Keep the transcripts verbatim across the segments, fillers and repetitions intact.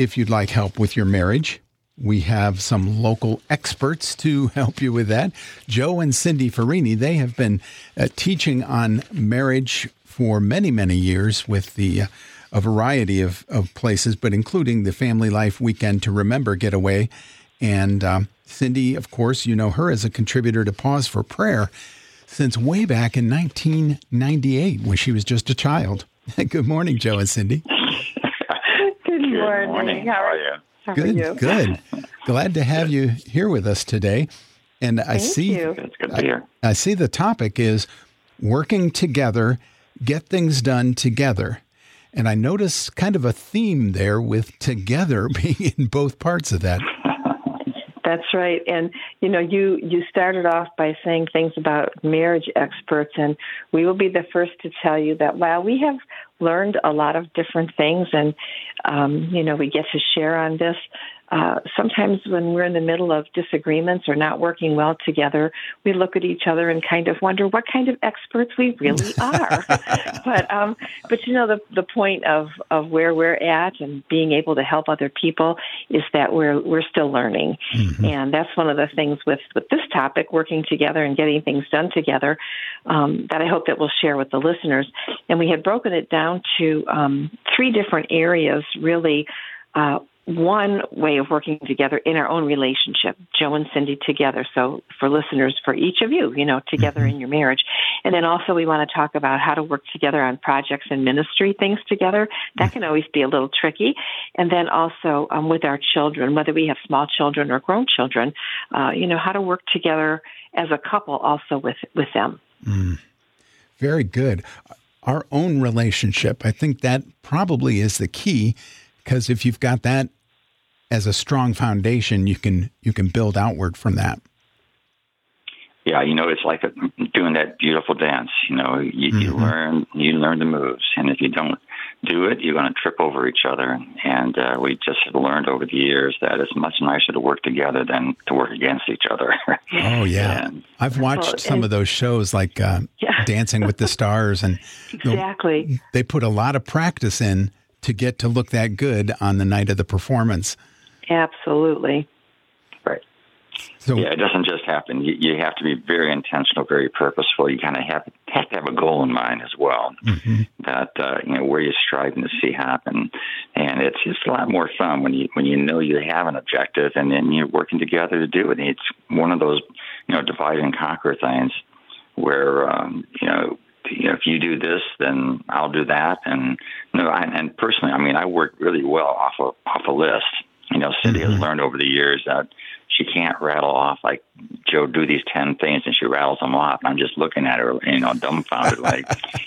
if you'd like help with your marriage, we have some local experts to help you with that. Joe and Cindy Farini, they have been uh, teaching on marriage for many, many years with the uh, a variety of, of places, but including the Family Life Weekend to Remember getaway. And um, Cindy, of course, you know her as a contributor to Pause for Prayer since way back in nineteen ninety-eight when she was just a child. Good morning, Joe and Cindy. Good morning. Good morning. How are you? How Good, are you? good. Glad to have you here with us today. And I Thank see, you. It's good to be here. I see the topic is working together, get things done together. And I notice kind of a theme there with together being in both parts of that. That's right. And, you know, you, you started off by saying things about marriage experts, and we will be the first to tell you that while we have learned a lot of different things and, um, you know, we get to share on this, uh, sometimes when we're in the middle of disagreements or not working well together, we look at each other and kind of wonder what kind of experts we really are. but, um, but you know, the the point of, of where we're at and being able to help other people is that we're we're still learning, mm-hmm. and that's one of the things with, with this topic, working together and getting things done together, um, that I hope that we'll share with the listeners. And we had broken it down to um, three different areas, really. Uh, One way of working together in our own relationship, Joe and Cindy together. So for listeners, for each of you, you know, together mm-hmm. in your marriage. And then also we want to talk about how to work together on projects and ministry things together. That mm-hmm. can always be a little tricky. And then also um, with our children, whether we have small children or grown children, uh, you know, how to work together as a couple also with, with them. Mm. Very good. Our own relationship, I think that probably is the key. Because if you've got that as a strong foundation, you can you can build outward from that. Yeah, you know, it's like a, doing that beautiful dance. You know, you, mm-hmm. you learn you learn the moves, and if you don't do it, you're going to trip over each other. And uh, we just have learned over the years that it's much nicer to work together than to work against each other. Oh yeah, and, I've watched well, some and, of those shows like uh, yeah. Dancing with the Stars, and exactly, you know, they put a lot of practice in to get to look that good on the night of the performance. Absolutely. Right. So, yeah, it doesn't just happen. You, you have to be very intentional, very purposeful. You kind of have, have to have a goal in mind as well, mm-hmm. that, uh, you know, where you're striving to see happen. And it's just a lot more fun when you when you know you have an objective and then you're working together to do it. And it's one of those, you know, divide and conquer things where, um, you know, You know, if you do this, then I'll do that. And you know, I, and personally, I mean, I work really well off a off a list. You know, Cindy mm-hmm. has learned over the years that she can't rattle off like, Joe, do these ten things, and she rattles them off. And I'm just looking at her, you know, dumbfounded, like,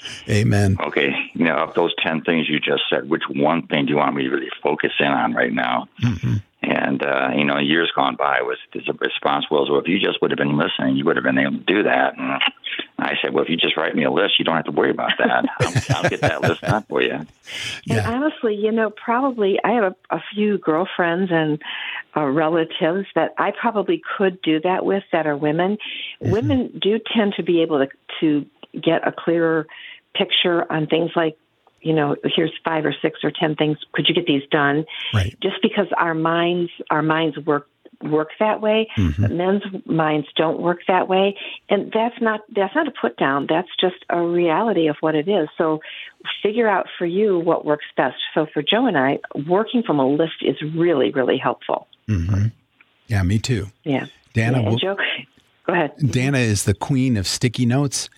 Amen. Okay, you know, of those ten things you just said, which one thing do you want me to really focus in on right now? Mm-hmm. And, uh, you know, years gone by was the response was, well, if you just would have been listening, you would have been able to do that. And I said, well, if you just write me a list, you don't have to worry about that. I'll, I'll get that list done for you. Yeah. And honestly, you know, probably I have a, a few girlfriends and uh, relatives that I probably could do that with that are women. Mm-hmm. Women do tend to be able to, to get a clearer picture on things like, you know, here's five or six or ten things. Could you get these done? Right. Just because our minds, our minds work work that way. Mm-hmm. Men's minds don't work that way, and that's not that's not a put down. That's just a reality of what it is. So, figure out for you what works best. So, for Joe and I, working from a list is really, really helpful. Mm-hmm. Yeah, me too. Yeah, Dana. Yeah, will, Joe, go ahead. Dana is the queen of sticky notes.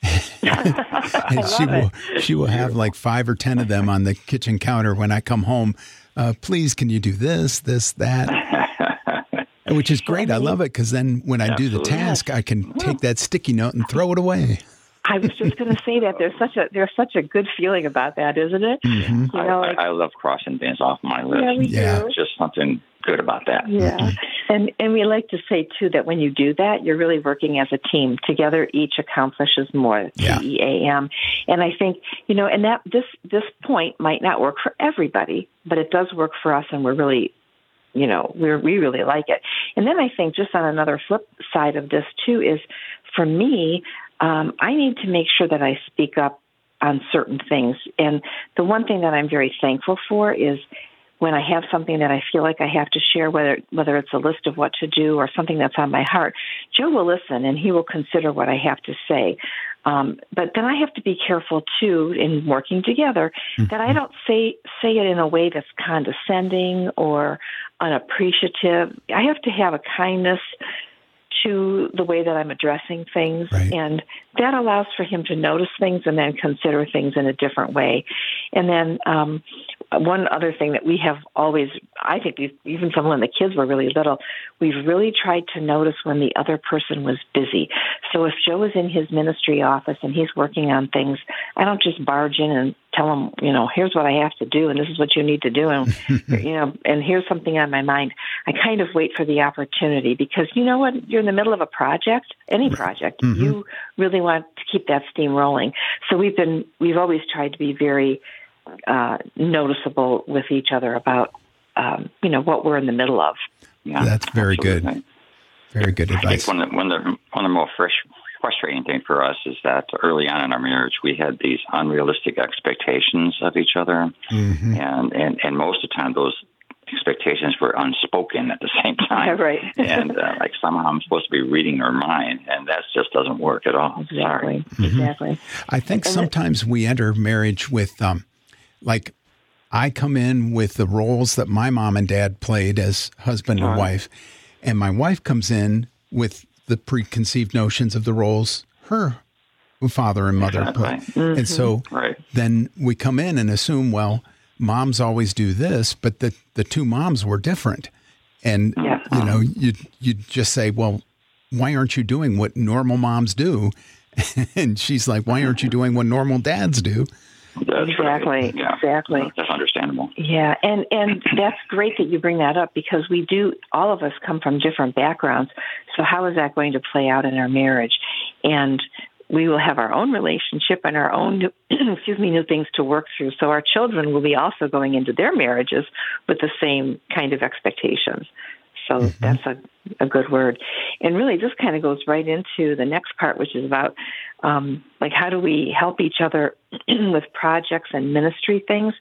And she will it. she will have like five or ten of them on the kitchen counter when I come home. Uh, please, can you do this, this, that? Which is great. I love it because then when I Absolutely. do the task, I can take that sticky note and throw it away. I was just going to say that there's such a there's such a good feeling about that, isn't it? Mm-hmm. You know, I, like, I love crossing things off my list. Yeah, we yeah. do. It's just something good about that. Yeah, mm-hmm. and and we like to say too that when you do that, you're really working as a team. Together, each accomplishes more. Yeah. T E A M. And I think you know, and that this this point might not work for everybody, but it does work for us, and we're really. You know, we we really like it. And then I think just on another flip side of this, too, is for me, um, I need to make sure that I speak up on certain things. And the one thing that I'm very thankful for is when I have something that I feel like I have to share, whether whether it's a list of what to do or something that's on my heart, Joe will listen and he will consider what I have to say. Um, but then I have to be careful too in working together mm-hmm. that I don't say say it in a way that's condescending or unappreciative. I have to have a kindness to the way that I'm addressing things, right. and that allows for him to notice things and then consider things in a different way. And then um, one other thing that we have always, I think we've, even from when the kids were really little, we've really tried to notice when the other person was busy. So if Joe is in his ministry office and he's working on things, I don't just barge in and tell him, you know, here's what I have to do and this is what you need to do, and you know, and here's something on my mind. I kind of wait for the opportunity because you know what, you're in the middle of a project, any project, mm-hmm. you really want to keep that steam rolling. So we've been, we've always tried to be very uh, noticeable with each other about, um, you know, what we're in the middle of. Yeah, that's very absolutely. good. Very good advice. I think one of the, one of the, one of the most fresh, frustrating things for us is that early on in our marriage, we had these unrealistic expectations of each other. Mm-hmm. And, and, and most of the time, those expectations were unspoken at the same time. Yeah, right. and uh, like somehow I'm supposed to be reading her mind, and that just doesn't work at all. Exactly. Mm-hmm. Exactly. I think and sometimes it, we enter marriage with, um, like, I come in with the roles that my mom and dad played as husband and wife, and my wife comes in with the preconceived notions of the roles her father and mother exactly. put. Mm-hmm. And so right. then we come in and assume, well, moms always do this, but the, the two moms were different. And, yeah. you know, you you just say, well, why aren't you doing what normal moms do? And she's like, why aren't you doing what normal dads do? That's exactly. Right. Yeah. Exactly. That's understandable. Yeah. And, and that's great that you bring that up because we do, all of us come from different backgrounds. So how is that going to play out in our marriage? And we will have our own relationship and our own, excuse me, new things to work through. So our children will be also going into their marriages with the same kind of expectations. So mm-hmm. that's a, a good word. And really this kind of goes right into the next part, which is about um, like how do we help each other with projects and ministry things.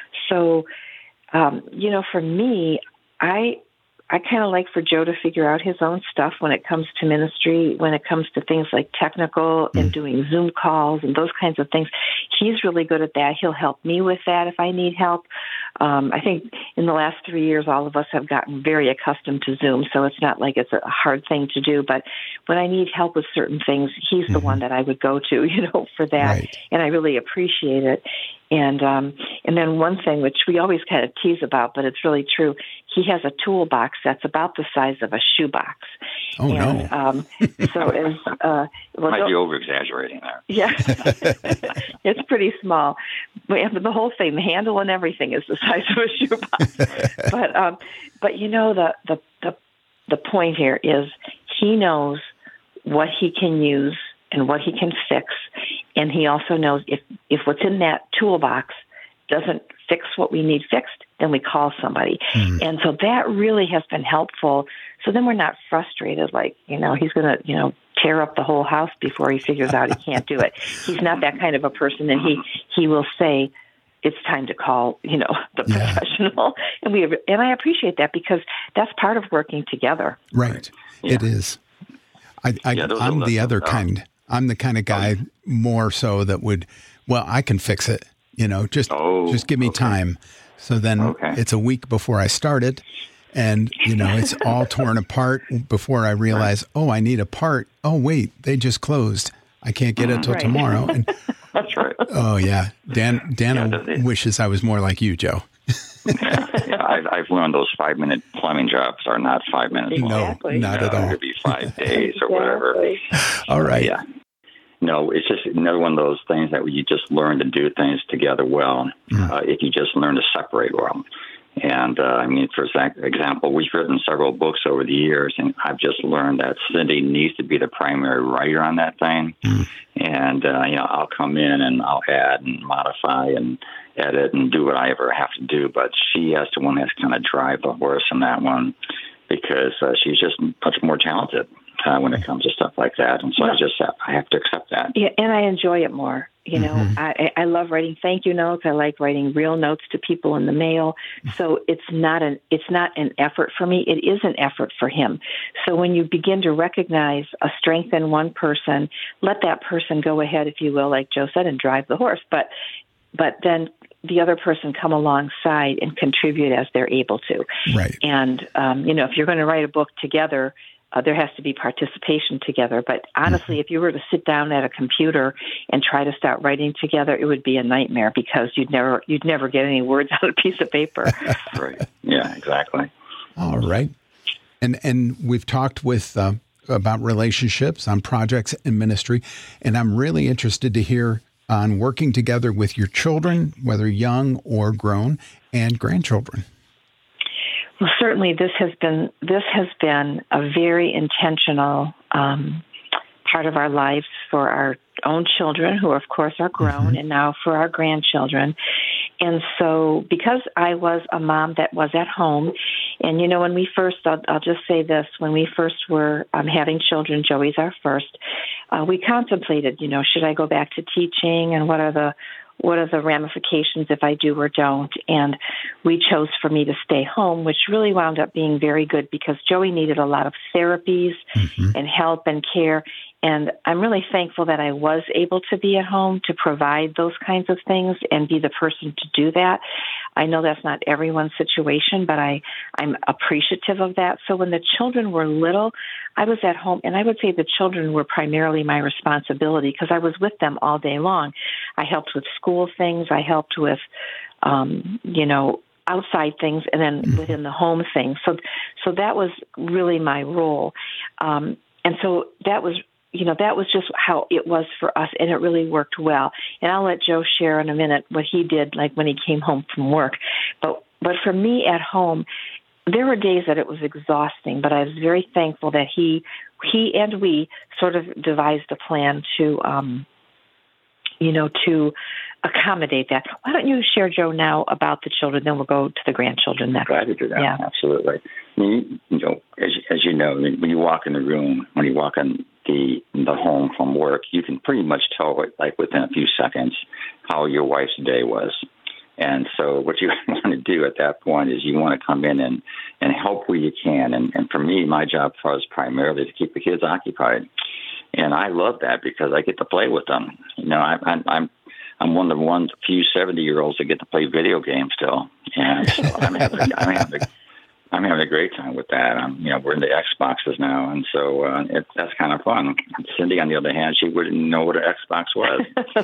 So, um, you know, for me, I I kind of like for Joe to figure out his own stuff when it comes to ministry, when it comes to things like technical and doing Zoom calls and those kinds of things. He's really good at that. He'll help me with that if I need help. Um, I think in the last three years, all of us have gotten very accustomed to Zoom, so it's not like it's a hard thing to do. But when I need help with certain things, he's mm-hmm. the one that I would go to, you know, for that. Right. And I really appreciate it. And um, and then one thing, which we always kind of tease about, but it's really true, he has a toolbox that's about the size of a shoebox. Oh, and, no. Um, so as, uh, well, might be over-exaggerating there. Yeah. It's pretty small. But the whole thing, the handle and everything is the size of a shoebox. but, um, but you know, the, the, the, the point here is he knows what he can use and what he can fix. And he also knows if, if what's in that toolbox doesn't fix what we need fixed, then we call somebody. Mm. And so that really has been helpful. So then we're not frustrated, like, you know, he's going to, you know, tear up the whole house before he figures out he can't do it. He's not that kind of a person. And he, he will say, it's time to call, you know, the yeah. professional. And we, and I appreciate that because that's part of working together. Right. Yeah. It is. I, I, yeah, I'm the other uh, kind. I'm the kind of guy oh. more so that would, well, I can fix it, you know, just, oh, just give me okay. time. So then okay. it's a week before I start it. And, you know, it's all torn apart before I realize, right. oh, I need a part. Oh, wait, they just closed. I can't get it till right. tomorrow. And, that's right. Oh, yeah. Dan, Dana yeah, it, wishes I was more like you, Joe. yeah, yeah, I've, I've learned those five-minute plumbing jobs are not five minutes long. Exactly. No, not you at know, all. It could be five days or whatever. All right. Yeah. No, it's just another one of those things that you just learn to do things together well mm. uh, if you just learn to separate well. And, uh, I mean, for example, we've written several books over the years, and I've just learned that Cindy needs to be the primary writer on that thing. Mm. And, uh, you know, I'll come in and I'll add and modify and edit and do what I ever have to do. But she has to one that's kind of drive the horse in that one because uh, she's just much more talented. uh, when it comes to stuff like that. And so I just have, I have to accept that. Yeah, and I enjoy it more. You know, mm-hmm. I, I love writing thank you notes. I like writing real notes to people in the mail. So it's not an it's not an effort for me. It is an effort for him. So when you begin to recognize a strength in one person, let that person go ahead, if you will, like Joe said, and drive the horse. But but then the other person come alongside and contribute as they're able to. Right. And um, you know, if you're going to write a book together, Uh, there has to be participation together. But honestly, if you were to sit down at a computer and try to start writing together, it would be a nightmare because you'd never you'd never get any words on a piece of paper. Right. Yeah, exactly. All right. And and we've talked with uh, about relationships on projects and ministry, and I'm really interested to hear on working together with your children, whether young or grown, and grandchildren. Well, certainly this has been this has been a very intentional um, part of our lives for our own children, who of course are grown, mm-hmm. and now for our grandchildren. And so because I was a mom that was at home, and you know, when we first, I'll, I'll just say this, when we first were um, having children, Joey's our first, uh, we contemplated, you know, should I go back to teaching, and what are the what are the ramifications if I do or don't? And we chose for me to stay home, which really wound up being very good because Joey needed a lot of therapies mm-hmm. and help and care. And I'm really thankful that I was able to be at home to provide those kinds of things and be the person to do that. I know that's not everyone's situation, but I, I'm appreciative of that. So when the children were little, I was at home, and I would say the children were primarily my responsibility because I was with them all day long. I helped with school things. I helped with, um, you know, outside things, and then within the home things. So, so that was really my role. Um, and so that was You know, that was just how it was for us, and it really worked well. And I'll let Joe share in a minute what he did, like when he came home from work. But but for me at home, there were days that it was exhausting, but I was very thankful that he he and we sort of devised a plan to, um, you know, to accommodate that. Why don't you share, Joe, now about the children, then we'll go to the grandchildren next. Glad to do that. Yeah. Absolutely. I mean, you know, as, as you know, when you walk in the room, when you walk in the the home from work, you can pretty much tell, like within a few seconds, how your wife's day was. And so what you want to do at that point is you want to come in and, and help where you can. And, and for me, my job was primarily to keep the kids occupied. And I love that because I get to play with them. You know, I, I, I'm I'm one of the one few seventy-year-olds that get to play video games still. And so I'm having, I'm having a I'm having a great time with that. Um, you know, we're into Xboxes now, and so uh, it, that's kind of fun. Cindy, on the other hand, she wouldn't know what an Xbox was,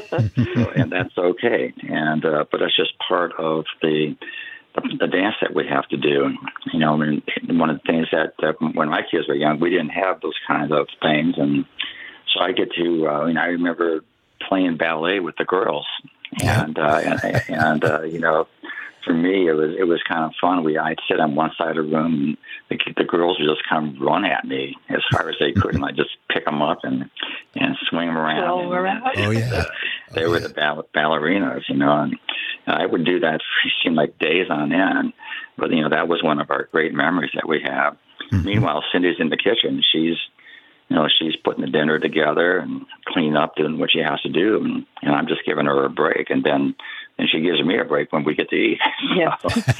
so, and that's okay. And uh, but that's just part of the, the the dance that we have to do. You know, I mean, one of the things that uh, when my kids were young, we didn't have those kinds of things, and so I get to. Uh, you know, I remember playing ballet with the girls, and uh, and, and uh, you know. For me, it was it was kind of fun. We I'd sit on one side of the room, and the, the girls would just kind of run at me as hard as they could, and I'd just pick them up and and swing them around. Swing around. Oh yeah, they oh, were yeah. the ball- ballerinas, you know. And, and I would do that for it seemed like days on end. But you know, that was one of our great memories that we have. Mm-hmm. Meanwhile, Cindy's in the kitchen. She's you know she's putting the dinner together and cleaning up, doing what she has to do, and, and I'm just giving her a break, and then. And she gives me a break when we get to eat. Yeah.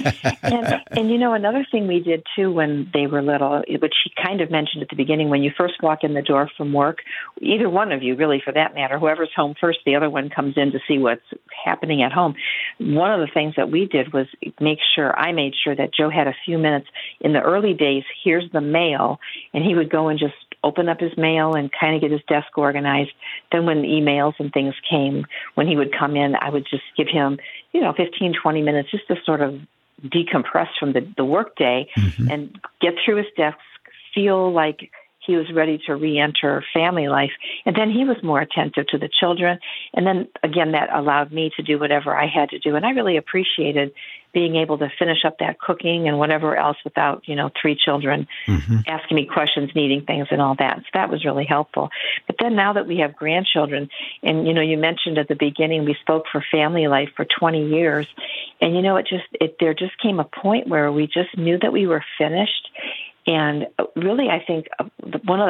and, and, you know, another thing we did, too, when they were little, which she kind of mentioned at the beginning, when you first walk in the door from work, either one of you, really, for that matter, whoever's home first, the other one comes in to see what's happening at home. One of the things that we did was make sure, I made sure that Joe had a few minutes. In the early days, here's the mail, and he would go and just open up his mail and kind of get his desk organized. Then when emails and things came, when he would come in, I would just give him, you know, fifteen, twenty minutes just to sort of decompress from the, the work day mm-hmm. and get through his desk, feel like he was ready to re-enter family life. And then he was more attentive to the children. And then, again, that allowed me to do whatever I had to do. And I really appreciated being able to finish up that cooking and whatever else without, you know, three children mm-hmm. asking me questions, needing things and all that. So that was really helpful. But then now that we have grandchildren, and, you know, you mentioned at the beginning, we spoke for family life for twenty years. And, you know, it just, it, there just came a point where we just knew that we were finished. And really, I think one of the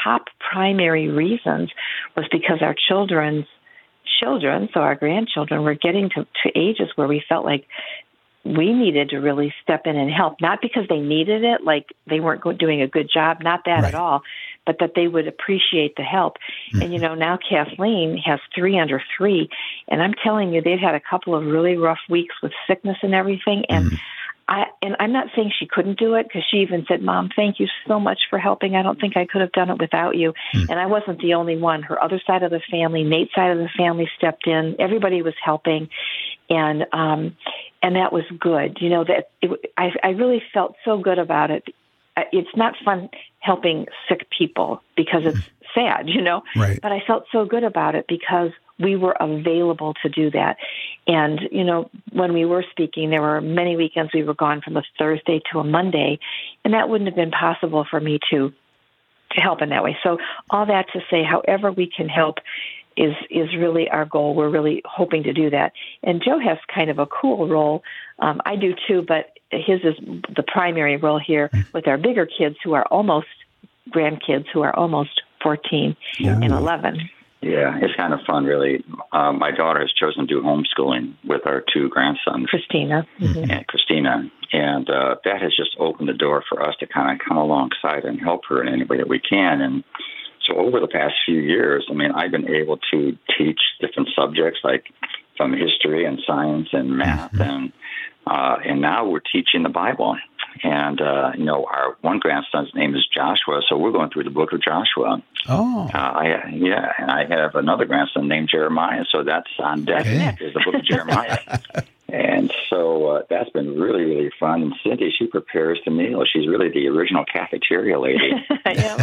top primary reasons was because our children's children, so our grandchildren, were getting to, to ages where we felt like we needed to really step in and help, not because they needed it, like they weren't go- doing a good job, not that right. at all, but that they would appreciate the help. Mm-hmm. And, you know, now Kathleen has three under three, and I'm telling you, they've had a couple of really rough weeks with sickness and everything, and mm-hmm. I, and I'm not saying she couldn't do it, because she even said, Mom, thank you so much for helping. I don't think I could have done it without you. Mm. And I wasn't the only one. Her other side of the family, Nate's side of the family stepped in. Everybody was helping. And um, and that was good. You know, that it, I, I really felt so good about it. It's not fun helping sick people because it's sad, you know. Right. But I felt so good about it because we were available to do that. And, you know, when we were speaking, there were many weekends we were gone from a Thursday to a Monday, and that wouldn't have been possible for me to to help in that way. So all that to say, however we can help is is really our goal. We're really hoping to do that. And Joe has kind of a cool role. Um, I do too, but his is the primary role here with our bigger kids who are almost grandkids who are almost fourteen Ooh. And eleven. Yeah, it's kind of fun, really. Um, my daughter has chosen to do homeschooling with our two grandsons, Christina mm-hmm. and Christina, and uh, that has just opened the door for us to kind of come alongside and help her in any way that we can. And so, over the past few years, I mean, I've been able to teach different subjects like from history and science and math, mm-hmm. and uh, and now we're teaching the Bible. And, uh, you know, our one grandson's name is Joshua, so we're going through the book of Joshua. Oh. Uh, I, yeah, and I have another grandson named Jeremiah, so that's on deck okay. is the book of Jeremiah. And so uh, that's been really, really fun. And Cindy, she prepares the meal. She's really the original cafeteria lady. I am.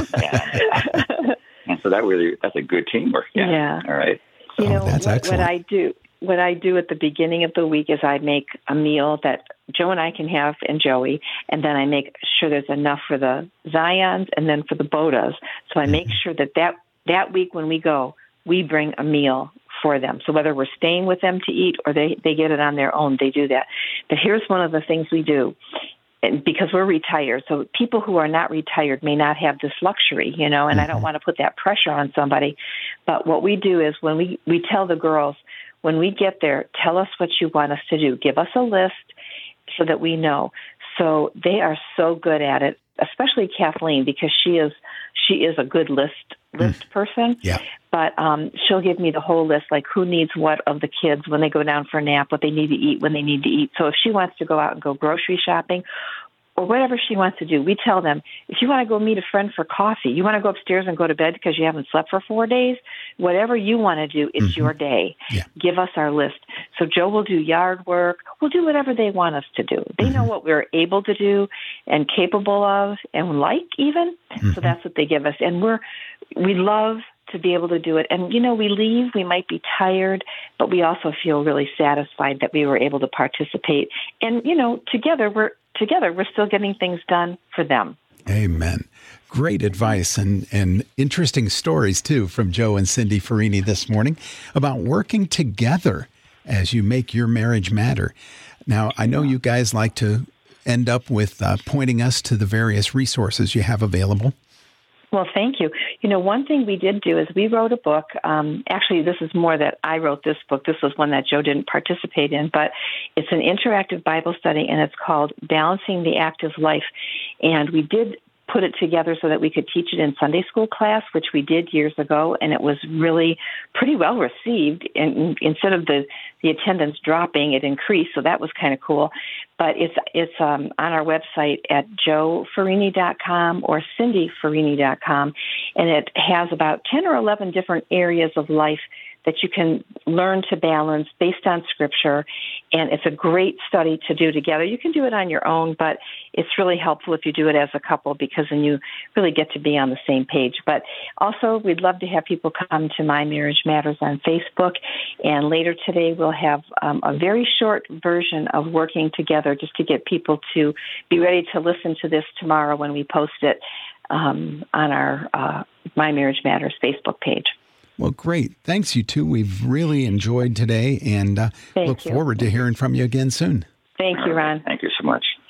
and, and so that really, that's a good teamwork. Yeah. yeah. All right. You oh, know, that's what, excellent. what I do, what I do at the beginning of the week is I make a meal that Joe and I can have and Joey, and then I make sure there's enough for the Zions and then for the Bodas. So I make sure that, that that week when we go, we bring a meal for them. So whether we're staying with them to eat or they, they get it on their own, they do that. But here's one of the things we do. And because we're retired, so people who are not retired may not have this luxury, you know, and mm-hmm. I don't want to put that pressure on somebody. But what we do is when we, we tell the girls, when we get there, tell us what you want us to do. Give us a list so that we know. So they are so good at it, especially Kathleen, because she is she is a good list list mm. person. Yeah. But um, she'll give me the whole list, like who needs what of the kids when they go down for a nap, what they need to eat when they need to eat. So if she wants to go out and go grocery shopping or whatever she wants to do, we tell them, if you want to go meet a friend for coffee, you want to go upstairs and go to bed because you haven't slept for four days, whatever you want to do, it's mm-hmm. your day. Yeah. Give us our list. So Joe will do yard work. We'll do whatever they want us to do. They mm-hmm. know what we're able to do and capable of and like even. Mm-hmm. So that's what they give us. And we're we love to be able to do it. And, you know, we leave, we might be tired, but we also feel really satisfied that we were able to participate. And, you know, together we're together we're still getting things done for them. Amen. Great advice and, and interesting stories, too, from Joe and Cindy Farini this morning about working together as you make your marriage matter. Now, I know you guys like to end up with uh, pointing us to the various resources you have available. Well, thank you. You know, one thing we did do is we wrote a book. Um, actually, this is more that I wrote this book. This was one that Joe didn't participate in, but it's an interactive Bible study, and it's called Balancing the Active Life. And we did put it together so that we could teach it in Sunday school class, which we did years ago, and it was really pretty well received. And instead of the, the attendance dropping, it increased, so that was kind of cool. But it's it's um, on our website at joe farini dot com or cindy farini dot com, and it has about ten or eleven different areas of life that you can learn to balance based on Scripture, and it's a great study to do together. You can do it on your own, but it's really helpful if you do it as a couple because then you really get to be on the same page. But also, we'd love to have people come to My Marriage Matters on Facebook, and later today we'll have um, a very short version of Working Together just to get people to be ready to listen to this tomorrow when we post it um, on our uh, My Marriage Matters Facebook page. Well, great. Thanks, you two. We've really enjoyed today and uh, look you. forward to hearing from you again soon. Thank you, Ron. Thank you so much.